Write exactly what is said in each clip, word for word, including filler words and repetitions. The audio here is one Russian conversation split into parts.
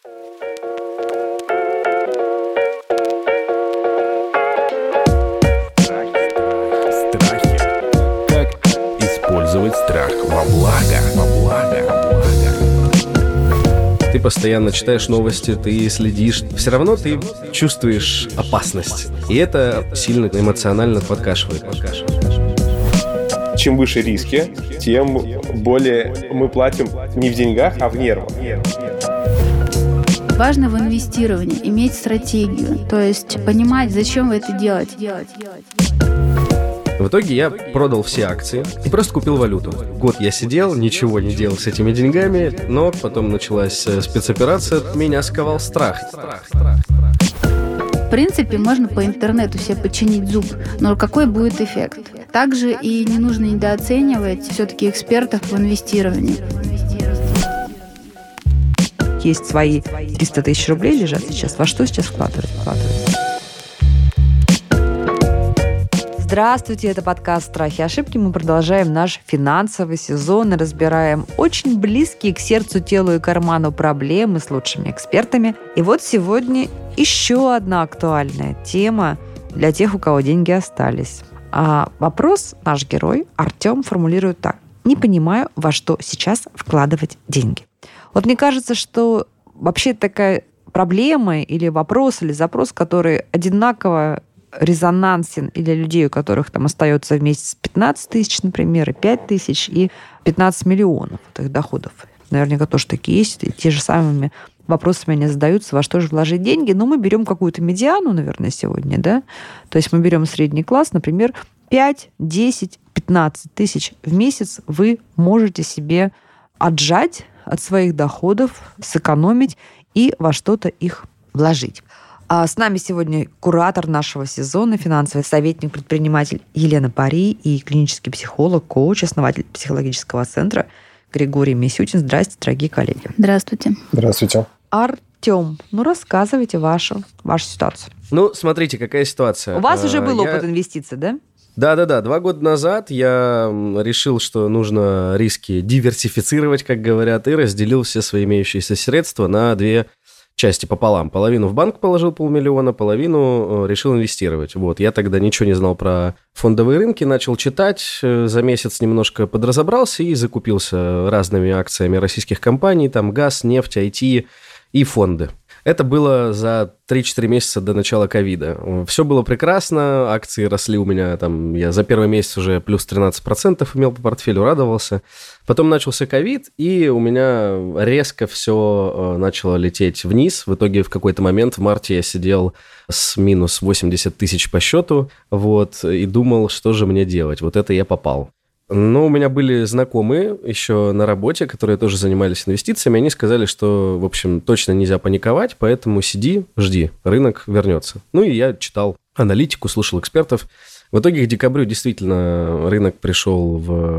Использовать страх во благо. Во благо. Во благо. Ты постоянно читаешь новости, ты следишь. Все равно ты чувствуешь опасность. И это сильно эмоционально подкашивает. Чем выше риски, тем более мы платим не в деньгах, а в нервах. Важно в инвестировании иметь стратегию, то есть понимать, зачем вы это делаете. В итоге я продал все акции и просто купил валюту. Год я сидел, ничего не делал с этими деньгами, но потом началась спецоперация, меня сковал страх. В принципе, можно по интернету себе починить зуб, но какой будет эффект? Также и не нужно недооценивать все-таки экспертов в инвестировании. Есть свои триста тысяч рублей лежат сейчас. Во что сейчас вкладывать? Здравствуйте, это подкаст «Страхи и ошибки». Мы продолжаем наш финансовый сезон и разбираем очень близкие к сердцу, телу и карману проблемы с лучшими экспертами. И вот сегодня еще одна актуальная тема для тех, у кого деньги остались. А вопрос наш герой Артем формулирует так. Не понимаю, во что сейчас вкладывать деньги. Вот мне кажется, что вообще такая проблема или вопрос, или запрос, который одинаково резонансен и для людей, у которых там остается в месяц пятнадцать тысяч, например, и пять тысяч, и пятнадцать миллионов от их доходов. Наверняка тоже такие есть, и те же самыми вопросами они задаются, во что же вложить деньги. Но мы берем какую-то медиану, наверное, сегодня, да? То есть мы берем средний класс, например, пять, десять, пятнадцать тысяч в месяц вы можете себе отжать от своих доходов, сэкономить и во что-то их вложить. А с нами сегодня куратор нашего сезона, финансовый советник, предприниматель Елена Пари и клинический психолог, коуч, основатель психологического центра Григорий Мисютин. Здравствуйте, дорогие коллеги. Здравствуйте. Здравствуйте. Артем, ну рассказывайте вашу, вашу ситуацию. Ну, смотрите, какая ситуация. У вас уже был я... опыт инвестиций, да? Да-да-да, два года назад я решил, что нужно риски диверсифицировать, как говорят, и разделил все свои имеющиеся средства на две части пополам. Половину в банк положил полмиллиона, половину решил инвестировать. Вот. Я тогда ничего не знал про фондовые рынки, начал читать, за месяц немножко подразобрался и закупился разными акциями российских компаний, там газ, нефть, ай ти и фонды. Это было за три-четыре месяца до начала ковида. Все было прекрасно, акции росли у меня, там, я за первый месяц уже плюс тринадцать процентов имел по портфелю, радовался. Потом начался ковид, и у меня резко все начало лететь вниз. В итоге в какой-то момент в марте я сидел с минус восемьдесят тысяч по счету, вот, и думал, что же мне делать. Вот это я попал. Но у меня были знакомые еще на работе, которые тоже занимались инвестициями. Они сказали, что, в общем, точно нельзя паниковать, поэтому сиди, жди, рынок вернется. Ну и я читал аналитику, слушал экспертов. В итоге к декабрю действительно рынок пришел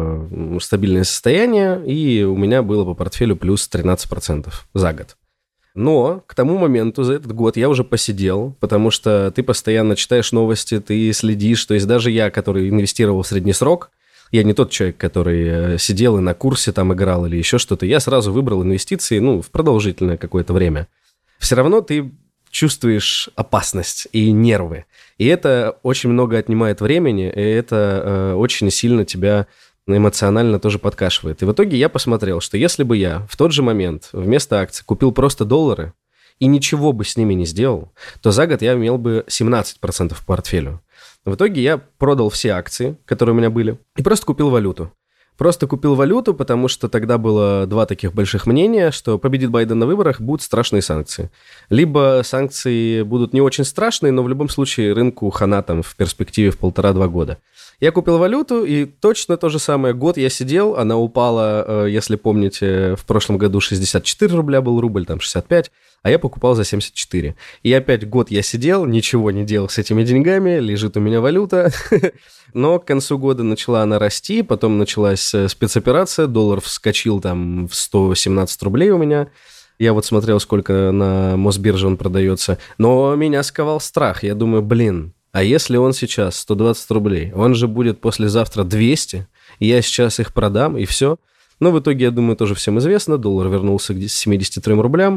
в стабильное состояние, и у меня было по портфелю плюс тринадцать процентов за год. Но к тому моменту за этот год я уже посидел, потому что ты постоянно читаешь новости, ты следишь. То есть даже я, который инвестировал в средний срок, я не тот человек, который сидел и на курсе там играл или еще что-то. Я сразу выбрал инвестиции, ну, в продолжительное какое-то время. Все равно ты чувствуешь опасность и нервы. И это очень много отнимает времени, и это э, очень сильно тебя эмоционально тоже подкашивает. И в итоге я посмотрел, что если бы я в тот же момент вместо акций купил просто доллары и ничего бы с ними не сделал, то за год я имел бы семнадцать процентов по портфелю. В итоге я продал все акции, которые у меня были, и просто купил валюту. Просто купил валюту, потому что тогда было два таких больших мнения, что победит Байден на выборах, будут страшные санкции. Либо санкции будут не очень страшные, но в любом случае рынку хана там в перспективе в полтора-два года. Я купил валюту, и точно то же самое. Год я сидел, она упала, если помните, в прошлом году шестьдесят четыре рубля был рубль, там шестьдесят пять, а я покупал за семьдесят четыре. И опять год я сидел, ничего не делал с этими деньгами, лежит у меня валюта. Но к концу года начала она расти, потом началась спецоперация, доллар вскочил там в сто семнадцать рублей у меня. Я вот смотрел, сколько на Мосбирже он продается. Но меня сковал страх. Я думаю, блин, а если он сейчас сто двадцать рублей, он же будет послезавтра двести, и я сейчас их продам, и все. Но в итоге, я думаю, тоже всем известно, доллар вернулся к семидесяти трём рублям,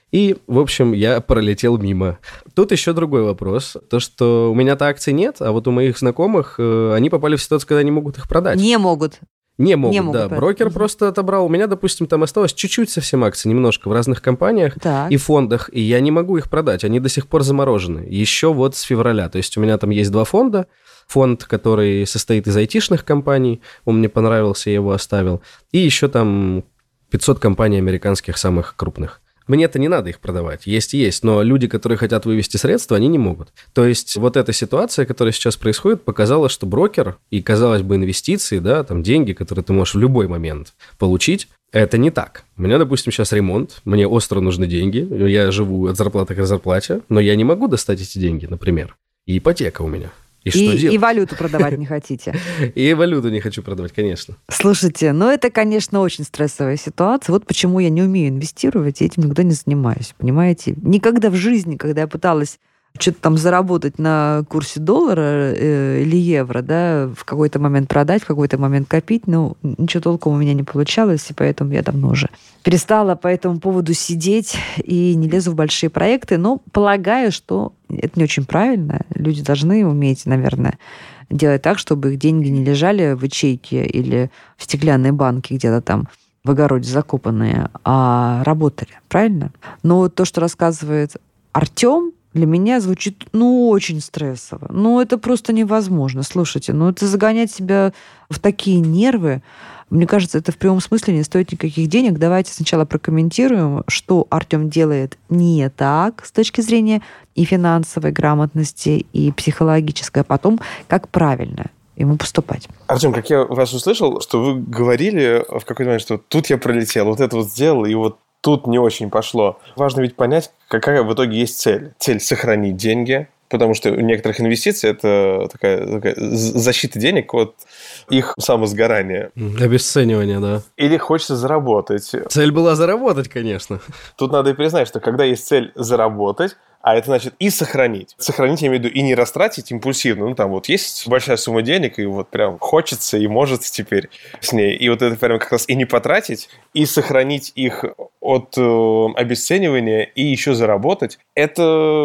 И, в общем, я пролетел мимо. Тут еще другой вопрос. То, что у меня-то акций нет, а вот у моих знакомых э, они попали в ситуацию, когда не могут их продать. Не могут. Не могут, не могут да. продать. Брокер просто отобрал. У меня, допустим, там осталось чуть-чуть совсем акций, немножко в разных компаниях Так. и фондах, и я не могу их продать. Они до сих пор заморожены. Еще вот с февраля. То есть у меня там есть два фонда. Фонд, который состоит из айтишных компаний, он мне понравился, я его оставил. И еще там пятьсот компаний американских самых крупных. Мне-то не надо их продавать, есть и есть, но люди, которые хотят вывести средства, они не могут. То есть вот эта ситуация, которая сейчас происходит, показала, что брокер и, казалось бы, инвестиции, да, там деньги, которые ты можешь в любой момент получить, это не так. У меня, допустим, сейчас ремонт, мне остро нужны деньги, я живу от зарплаты к зарплате, но я не могу достать эти деньги, например. И ипотека у меня. И, что И, делать? и валюту продавать не хотите. И валюту не хочу продавать, конечно. Слушайте, ну это, конечно, очень стрессовая ситуация. Вот почему я не умею инвестировать, и этим никогда не занимаюсь, понимаете? Никогда в жизни, когда я пыталась что-то там заработать на курсе доллара э, или евро, да, в какой-то момент продать, в какой-то момент копить, ну, ничего толком у меня не получалось, и поэтому я давно уже перестала по этому поводу сидеть и не лезу в большие проекты, но полагаю, что это не очень правильно. Люди должны уметь, наверное, делать так, чтобы их деньги не лежали в ячейке или в стеклянной банке где-то там в огороде закопанные, а работали, правильно? Но вот то, что рассказывает Артём, для меня звучит, ну, очень стрессово. Ну, это просто невозможно. Слушайте, ну, это загонять себя в такие нервы, мне кажется, это в прямом смысле не стоит никаких денег. Давайте сначала прокомментируем, что Артём делает не так с точки зрения и финансовой грамотности, и психологической, а потом, как правильно ему поступать. Артём, как я вас услышал, что вы говорили в какой-то момент, что тут я пролетел, вот это вот сделал, и вот тут не очень пошло. Важно ведь понять, какая в итоге есть цель. Цель – сохранить деньги, потому что у некоторых инвестиций это такая, такая защита денег от их самосгорания. Обесценивание, да. Или хочется заработать. Цель была заработать, конечно. Тут надо и признать, что когда есть цель заработать, а это значит и сохранить. Сохранить, я имею в виду, и не растратить импульсивно. Ну, там вот есть большая сумма денег, и вот прям хочется, и может теперь с ней. И вот это прям как раз и не потратить, и сохранить их от э, обесценивания, и еще заработать. Это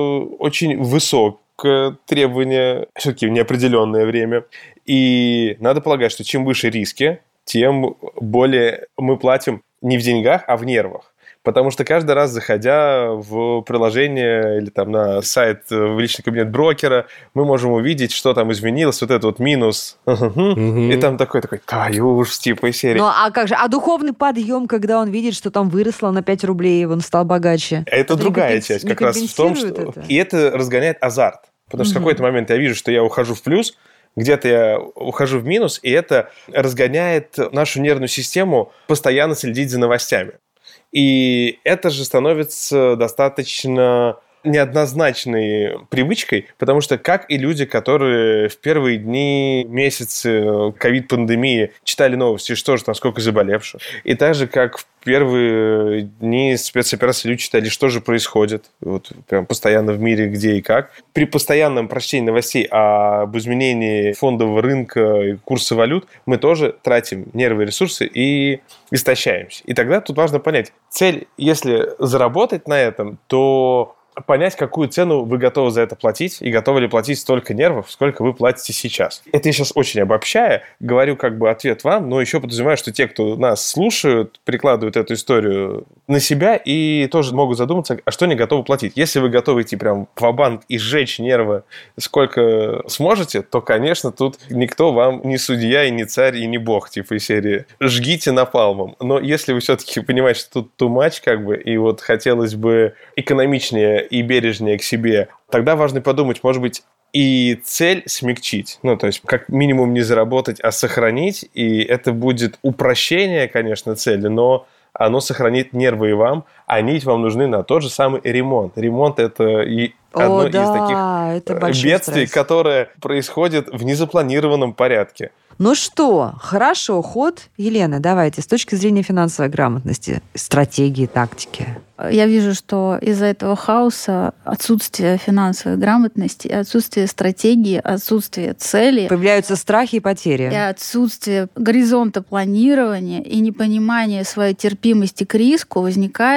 очень высокое требование, все-таки в неопределенное время. И надо полагать, что чем выше риски, тем более мы платим не в деньгах, а в нервах. Потому что каждый раз, заходя в приложение или там на сайт, в личный кабинет брокера, мы можем увидеть, что там изменилось, вот этот вот минус. И там такой-такой, твою уж, типа из серии. Ну, а как же? А духовный подъем, когда он видит, что там выросло на пять рублей, он стал богаче? Это другая часть как раз в том, что... И это разгоняет азарт. Потому что в какой-то момент я вижу, что я ухожу в плюс, где-то я ухожу в минус, и это разгоняет нашу нервную систему постоянно следить за новостями. И это же становится достаточно неоднозначной привычкой, потому что, как и люди, которые в первые дни, месяцы ковид-пандемии читали новости, что же там, сколько заболевших, и так же, как в первые дни спецоперации люди читали, что же происходит, вот прям постоянно в мире, где и как. При постоянном прочтении новостей об изменении фондового рынка и курса валют мы тоже тратим нервы и ресурсы и истощаемся. И тогда тут важно понять, цель, если заработать на этом, то понять, какую цену вы готовы за это платить, и готовы ли платить столько нервов, сколько вы платите сейчас. Это я сейчас очень обобщая, говорю как бы ответ вам, но еще подразумеваю, что те, кто нас слушают, прикладывают эту историю на себя и тоже могут задуматься, а что они готовы платить. Если вы готовы идти прям ва-банк и сжечь нервы сколько сможете, то, конечно, тут никто вам не судья, и не царь, и не бог, типа из серии «жгите напалмом». Но если вы все-таки понимаете, что тут too much, как бы, и вот хотелось бы экономичнее и бережнее к себе, тогда важно подумать, может быть, и цель смягчить. Ну, то есть, как минимум не заработать, а сохранить. И это будет упрощение, конечно, цели, но оно сохранит нервы и вам, а они вам нужны на тот же самый ремонт. Ремонт – это и одно О, из да, таких бедствий, стресс. которое происходит в незапланированном порядке. Ну что, хорошо, ход. Елена, давайте, с точки зрения финансовой грамотности, стратегии, тактики. Я вижу, что из-за этого хаоса, отсутствия финансовой грамотности, отсутствие стратегии, отсутствие цели, Появляются страхи и потери. и отсутствие горизонта планирования и непонимания своей терпимости к риску возникает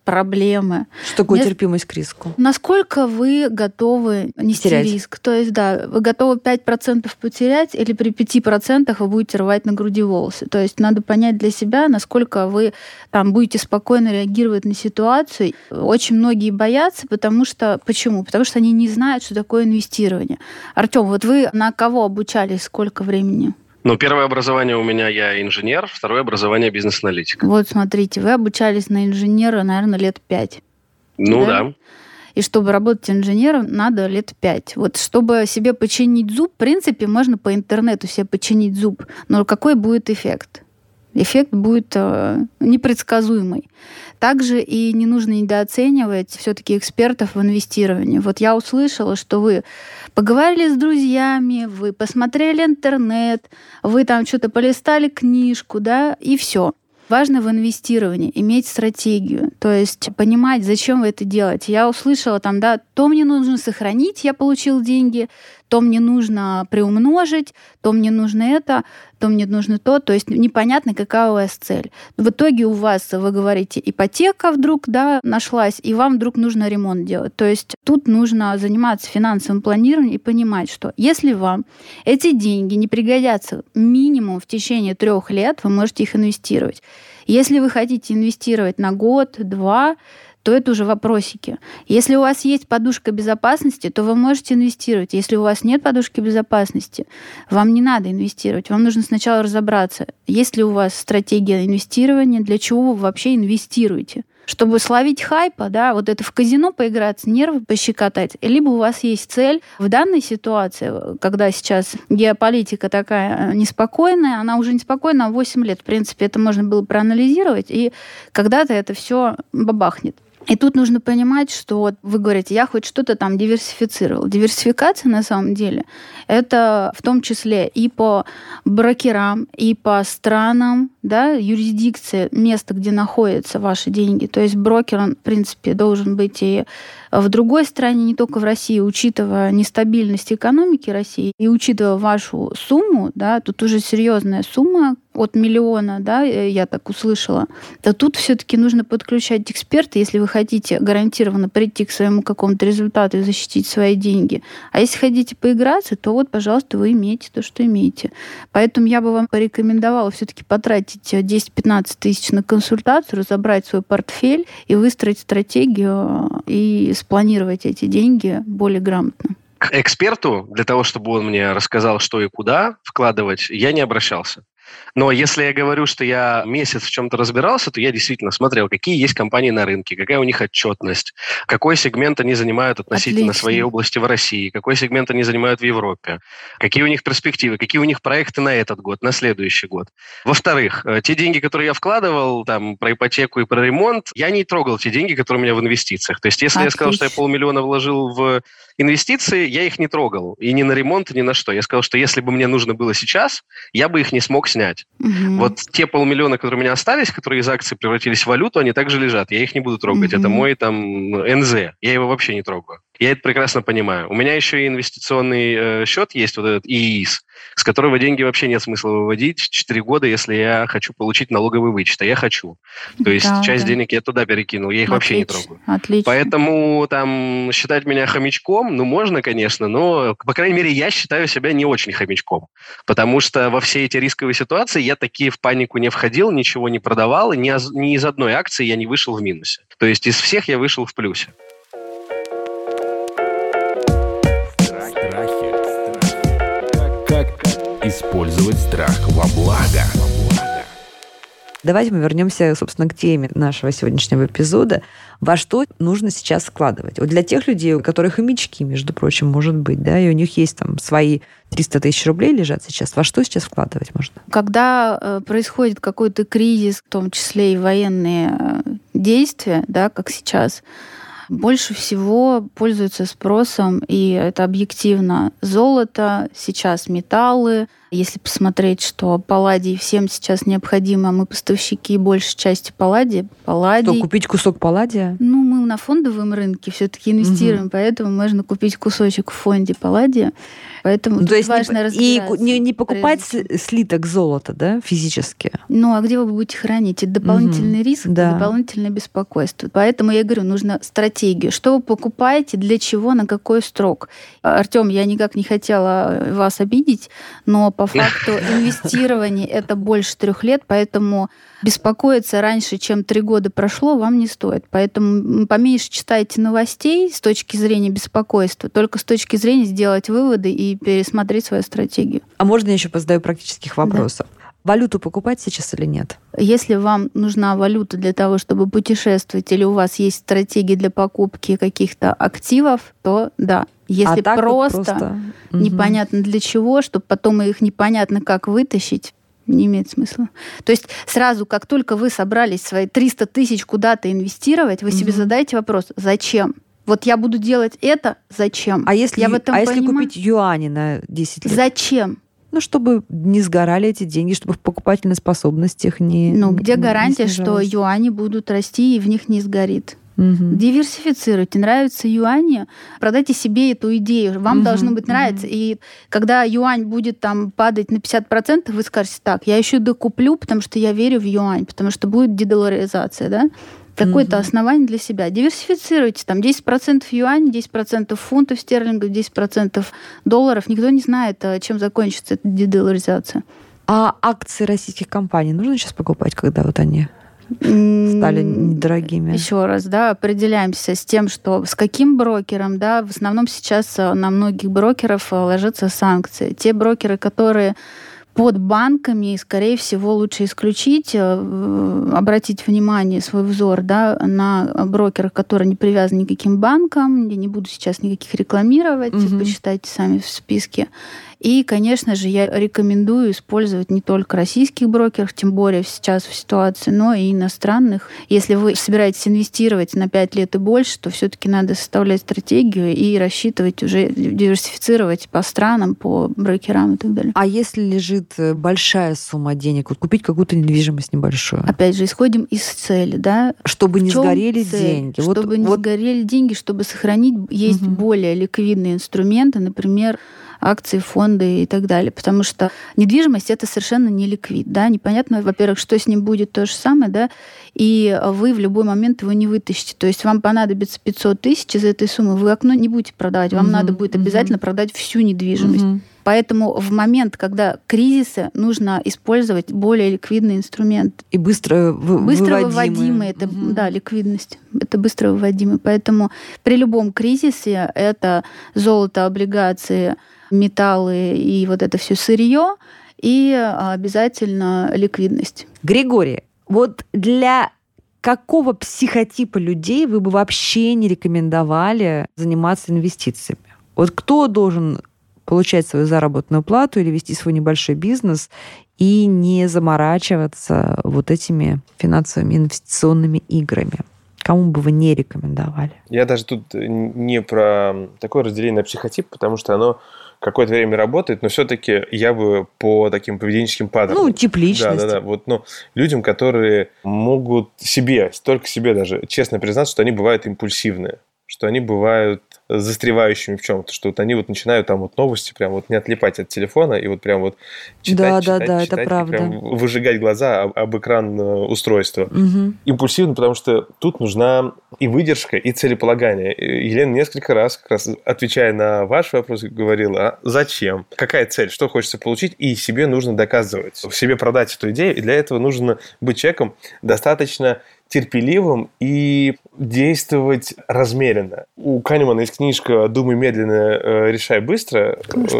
проблемы. Что такое Мне... терпимость к риску? Насколько вы готовы нести терять. риск? То есть, да, вы готовы пять процентов потерять или при пяти процентах вы будете рвать на груди волосы? То есть надо понять для себя, насколько вы там будете спокойно реагировать на ситуацию. Очень многие боятся, потому что... Почему? Потому что они не знают, что такое инвестирование. Артём, вот вы на кого обучались, сколько времени? Ну, первое образование у меня, я инженер, второе образование бизнес-аналитик. Вот смотрите, вы обучались на инженера, наверное, лет пять. Ну да. да. И чтобы работать инженером, надо лет пять. Вот чтобы себе починить зуб, в принципе, можно по интернету себе починить зуб. Но какой будет эффект? Эффект будет э, непредсказуемый. Также и не нужно недооценивать все-таки экспертов в инвестировании. Вот я услышала, что вы поговорили с друзьями, вы посмотрели интернет, вы там что-то полистали книжку, да, и все. Важно в инвестировании иметь стратегию, то есть понимать, зачем вы это делаете. Я услышала там, да, то мне нужно сохранить, я получил деньги, то мне нужно приумножить, то мне нужно это, то мне нужно то. То есть непонятно, какая у вас цель. В итоге у вас, вы говорите, ипотека вдруг, да, нашлась, и вам вдруг нужно ремонт делать. То есть тут нужно заниматься финансовым планированием и понимать, что если вам эти деньги не пригодятся минимум в течение трех лет, вы можете их инвестировать. Если вы хотите инвестировать на год, два, то это уже вопросики. Если у вас есть подушка безопасности, то вы можете инвестировать. Если у вас нет подушки безопасности, вам не надо инвестировать. Вам нужно сначала разобраться, есть ли у вас стратегия инвестирования, для чего вы вообще инвестируете. Чтобы словить хайпа, да, вот это в казино поиграться, нервы пощекотать, либо у вас есть цель. В данной ситуации, когда сейчас геополитика такая неспокойная, она уже неспокойна восемь лет, в принципе, это можно было проанализировать, и когда-то это все бабахнет. И тут нужно понимать, что вот вы говорите, я хоть что-то там диверсифицировал. Диверсификация на самом деле это в том числе и по брокерам, и по странам, да, юрисдикция, место, где находятся ваши деньги. То есть брокер, он, в принципе, должен быть и в другой стране, не только в России, учитывая нестабильность экономики России и учитывая вашу сумму, да, тут уже серьезная сумма от миллиона, да, я так услышала, то тут все-таки нужно подключать эксперта, если вы хотите гарантированно прийти к своему какому-то результату и защитить свои деньги. А если хотите поиграться, то вот, пожалуйста, вы имеете то, что имеете. Поэтому я бы вам порекомендовала все-таки потратить десять-пятнадцать тысяч на консультацию, разобрать свой портфель и выстроить стратегию и спланировать эти деньги более грамотно. К эксперту, для того, чтобы он мне рассказал, что и куда вкладывать, я не обращался. Но если я говорю, что я месяц в чем-то разбирался, то я действительно смотрел, какие есть компании на рынке, какая у них отчетность, какой сегмент они занимают относительно Отлично. Своей области в России, какой сегмент они занимают в Европе, какие у них перспективы, какие у них проекты на этот год, на следующий год. Во-вторых, те деньги, которые я вкладывал там, про ипотеку и про ремонт, я не трогал те деньги, которые у меня в инвестициях. То есть если Отлично. Я сказал, что я полмиллиона вложил в инвестиции, я их не трогал. И ни на ремонт, ни на что. Я сказал, что если бы мне нужно было сейчас, я бы их не смог снять. Угу. Вот те полмиллиона, которые у меня остались, которые из акций превратились в валюту, они также лежат. Я их не буду трогать. Угу. Это мой там эн зэ. Я его вообще не трогаю. Я это прекрасно понимаю. У меня еще и инвестиционный э, счет есть, вот этот и и эс, с которого деньги вообще нет смысла выводить четыре года, если я хочу получить налоговый вычет. А я хочу. То есть да, часть да. денег я туда перекинул, я их Отлично. Вообще не трогаю. Отлично. Поэтому там считать меня хомячком, ну, можно, конечно, но, по крайней мере, я считаю себя не очень хомячком. Потому что во все эти рисковые ситуации я таки в панику не входил, ничего не продавал, и ни, ни из одной акции я не вышел в минусе. То есть из всех я вышел в плюсе. Как использовать страх во благо? Давайте мы вернемся, собственно, к теме нашего сегодняшнего эпизода. Во что нужно сейчас вкладывать? Вот для тех людей, у которых хомячки, между прочим, может быть, да, и у них есть там свои триста тысяч рублей лежат сейчас, во что сейчас вкладывать можно? Когда э, происходит какой-то кризис, в том числе и военные э, действия, да, как сейчас, больше всего пользуются спросом, и это объективно, золото, сейчас металлы. Если посмотреть, что палладий всем сейчас необходимо, мы поставщики большей части палладия. Палладий... Что, купить кусок палладия? Ну, мы на фондовом рынке все-таки инвестируем, угу. поэтому можно купить кусочек в фонде палладия. Поэтому ну, то есть важно не, разбираться. И не, не покупать слиток золота, да, физически? Ну, а где вы будете хранить? Это дополнительный угу. риск, да. дополнительное беспокойство. Поэтому я говорю, нужно стратегию. Что вы покупаете, для чего, на какой срок? Артём, я никак не хотела вас обидеть, но по факту инвестирование это больше трех лет, поэтому беспокоиться раньше, чем три года прошло, вам не стоит. Поэтому поменьше читайте новостей с точки зрения беспокойства, только с точки зрения сделать выводы и пересмотреть свою стратегию. А можно я еще позадаю практических вопросов? Да. Валюту покупать сейчас или нет? Если вам нужна валюта для того, чтобы путешествовать, или у вас есть стратегия для покупки каких-то активов, то да. Если а просто, вот просто непонятно для чего, чтобы потом их непонятно как вытащить, не имеет смысла. То есть сразу, как только вы собрались свои триста тысяч куда-то инвестировать, вы угу. себе задаете вопрос, зачем? Вот я буду делать это, зачем? А если, я в этом а если понимаю? купить юани на десять лет? Зачем? Ну, чтобы не сгорали эти деньги, чтобы в покупательной способности их не Ну, где не, гарантия, не что юани будут расти и в них не сгорит? Угу. Диверсифицируйте. Нравятся юани, продайте себе эту идею. Вам угу. должно быть нравиться. Угу. И когда юань будет там падать на пятьдесят процентов, вы скажете, так, я еще докуплю, потому что я верю в юань, потому что будет дедоларизация, да? Какое-то угу. основание для себя. Диверсифицируйте. Там десять процентов юань, десять процентов фунтов стерлингов, десять процентов долларов. Никто не знает, чем закончится эта дедоларизация. А акции российских компаний нужно сейчас покупать, когда вот они стали недорогими? Еще раз, да, определяемся с тем, что с каким брокером, да, в основном сейчас на многих брокеров ложатся санкции. Те брокеры, которые под банками, скорее всего, лучше исключить, обратить внимание, свой взор, да, на брокеров, которые не привязаны ни к каким банкам. Я не буду сейчас никаких рекламировать, угу. почитайте сами в списке. И, конечно же, я рекомендую использовать не только российских брокеров, тем более сейчас в ситуации, но и иностранных. Если вы собираетесь инвестировать на пять лет и больше, то все-таки надо составлять стратегию и рассчитывать уже, диверсифицировать по странам, по брокерам и так далее. А если лежит большая сумма денег, вот купить какую-то недвижимость небольшую? Опять же, исходим из цели, да? Чтобы не сгорели цель? деньги. Чтобы вот, не вот... сгорели деньги, чтобы сохранить, есть угу. более ликвидные инструменты, например, акции, фонды и так далее. Потому что недвижимость — это совершенно не ликвид. Да? Непонятно, во-первых, что с ним будет, то же самое, да? И вы в любой момент его не вытащите. То есть вам понадобится пятьсот тысяч из этой суммы, вы окно не будете продавать, вам угу, надо будет обязательно угу. продать всю недвижимость. Угу. Поэтому в момент, когда кризисы, нужно использовать более ликвидный инструмент. И быстро, вы, быстро выводимые. выводимый. Это, угу. да, ликвидность. Это быстро выводимый. Поэтому при любом кризисе это золото, облигации, металлы и вот это все сырье, и обязательно ликвидность. Григорий, вот для какого психотипа людей вы бы вообще не рекомендовали заниматься инвестициями? Вот кто должен получать свою заработную плату или вести свой небольшой бизнес и не заморачиваться вот этими финансовыми инвестиционными играми? Кому бы вы не рекомендовали? Я даже тут не про такое разделение на психотип, потому что оно какое-то время работает, но все-таки я бы по таким поведенческим паттернам. Ну, тип личности. Да, да, да. Вот, ну, людям, которые могут себе, только себе даже честно признаться, что они бывают импульсивные, что они бывают застревающими в чем-то, что вот они вот начинают там вот новости прям вот не отлипать от телефона и вот прям вот читать, да, читать, да, да, читать, это правда. прям выжигать глаза об, об экран устройства. Угу. Импульсивно, потому что тут нужна и выдержка, и целеполагание. Елена несколько раз, как раз отвечая на ваш вопрос, говорила, а зачем? Какая цель? Что хочется получить? И себе нужно доказывать. Себе продать эту идею, и для этого нужно быть человеком достаточно терпеливым и действовать размеренно. У Канемана есть книжка «Думай медленно, решай быстро».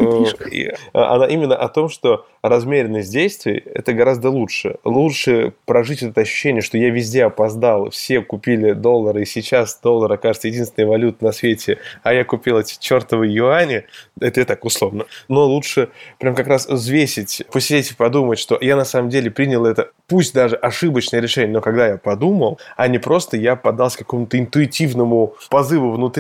Она именно о том, что размеренность действий – это гораздо лучше. Лучше прожить это ощущение, что я везде опоздал, все купили доллары, и сейчас доллар окажется единственной валютой на свете, а я купил эти чертовы юани. Это я так условно. Но лучше прям как раз взвесить, посидеть и подумать, что я на самом деле принял это, пусть даже ошибочное решение, но когда я подумал, а не просто я поддался какому-то интуитивному позыву внутри,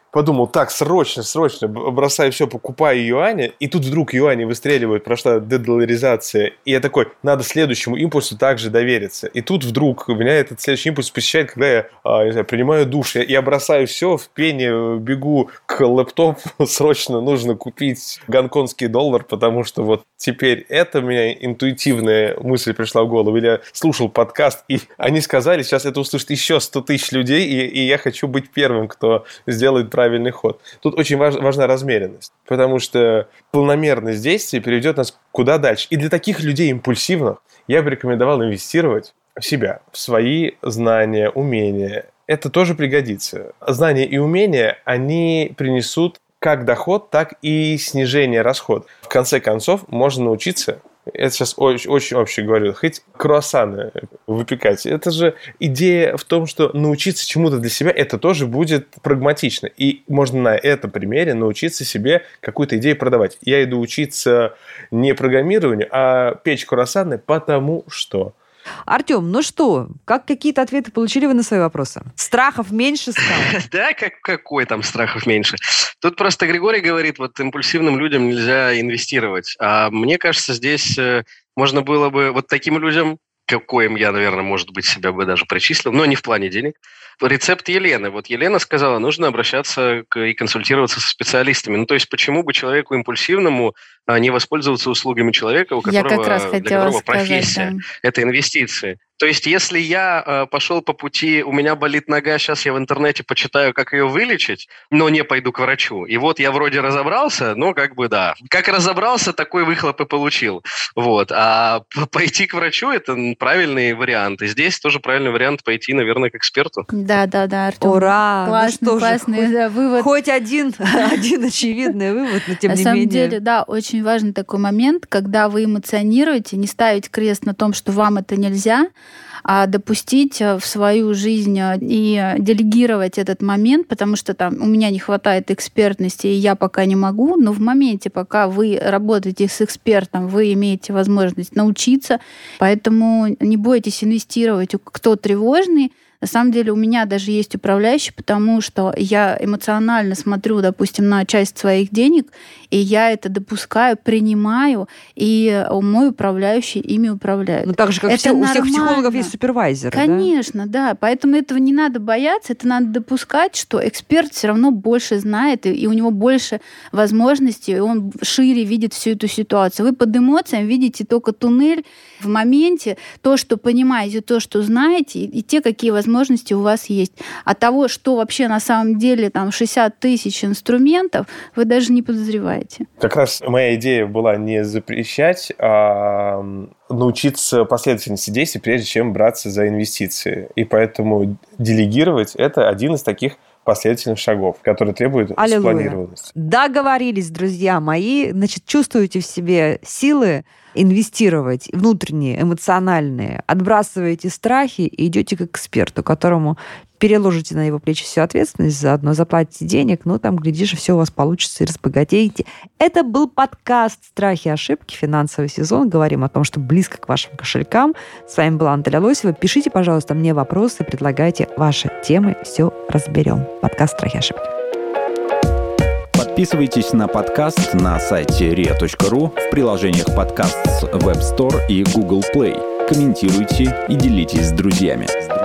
подумал, так, срочно, срочно, бросаю все, покупаю юани, и тут вдруг юани выстреливают, прошла дедоларизация, и я такой, надо следующему импульсу также довериться. И тут вдруг меня этот следующий импульс посещает, когда я, а, не знаю, принимаю душ, я, я бросаю все, в пене бегу к лэптопу, срочно нужно купить гонконгский доллар, потому что вот теперь это у меня интуитивная мысль пришла в голову. Или я слушал подкаст, и они сказали, сейчас это услышит еще сто тысяч людей, и, и я хочу быть первым, кто сделает правильный ход. Тут очень важ, важна размеренность, потому что планомерность действий приведет нас куда дальше. И для таких людей импульсивных я бы рекомендовал инвестировать в себя, в свои знания, умения. Это тоже пригодится. Знания и умения, они принесут как доход, так и снижение расходов. В конце концов, можно научиться, это сейчас очень, очень общий говорю, хоть круассаны выпекать. Это же идея в том, что научиться чему-то для себя, это тоже будет прагматично. И можно на этом примере научиться себе какую-то идею продавать. Я иду учиться не программированию, а печь круассаны, потому что... Артем, ну что, как какие-то ответы получили вы на свои вопросы? Страхов меньше стало? Да, как, какой там страхов меньше? Тут просто Григорий говорит, вот импульсивным людям нельзя инвестировать. А мне кажется, здесь можно было бы вот таким людям, каким я, наверное, может быть, себя бы даже причислил, но не в плане денег. Рецепт Елены. Вот Елена сказала, нужно обращаться к, и консультироваться со специалистами. Ну, то есть, почему бы человеку импульсивному а, не воспользоваться услугами человека, у которого, я как раз для хотела которого сказать, профессия да. – это инвестиции. То есть, если я э, пошел по пути, у меня болит нога, сейчас я в интернете почитаю, как ее вылечить, но не пойду к врачу. И вот я вроде разобрался, но как бы да. Как разобрался, такой выхлоп и получил. Вот. А пойти к врачу – это правильный вариант. И здесь тоже правильный вариант пойти, наверное, к эксперту. Да, да, да, Артем. Ура! Классный, ну что классный же, хоть, да, вывод. Хоть один, один очевидный вывод, но тем на не самом менее. деле, да, очень важный такой момент, когда вы эмоционируете, не ставить крест на том, что вам это нельзя, а допустить в свою жизнь и делегировать этот момент, потому что там у меня не хватает экспертности, и я пока не могу, но в моменте, пока вы работаете с экспертом, вы имеете возможность научиться, поэтому не бойтесь инвестировать. Кто тревожный, на самом деле у меня даже есть управляющий, потому что я эмоционально смотрю, допустим, на часть своих денег, и я это допускаю, принимаю, и мой управляющий ими управляет. Ну так же, как все, у всех психологов есть супервайзеры. Конечно, да? да. Поэтому этого не надо бояться, это надо допускать, что эксперт все равно больше знает, и, и у него больше возможностей, и он шире видит всю эту ситуацию. Вы под эмоциями видите только туннель в моменте, то, что понимаете, то, что знаете, и, и те, какие возможности возможности у вас есть. А того, что вообще на самом деле там шестьдесят тысяч инструментов, вы даже не подозреваете. Как раз моя идея была не запрещать, а научиться последовательности действий, прежде чем браться за инвестиции. И поэтому делегировать – это один из таких последовательных шагов, которые требуют Аллилуйя. спланированности. Договорились, друзья мои. Значит, чувствуете в себе силы инвестировать внутренние, эмоциональные, отбрасываете страхи и идете к эксперту, которому переложите на его плечи всю ответственность, заодно заплатите денег, ну там, глядишь, все у вас получится и разбогатеете. Это был подкаст «Страхи и ошибки», финансовый сезон. Говорим о том, что близко к вашим кошелькам. С вами была Наталья Лосева. Пишите, пожалуйста, мне вопросы, предлагайте ваши темы, все разберем. Подкаст «Страхи и ошибки». Подписывайтесь на подкаст на сайте риа точка ру, в приложениях подкаст с Web Store и Google Play. Комментируйте и делитесь с друзьями.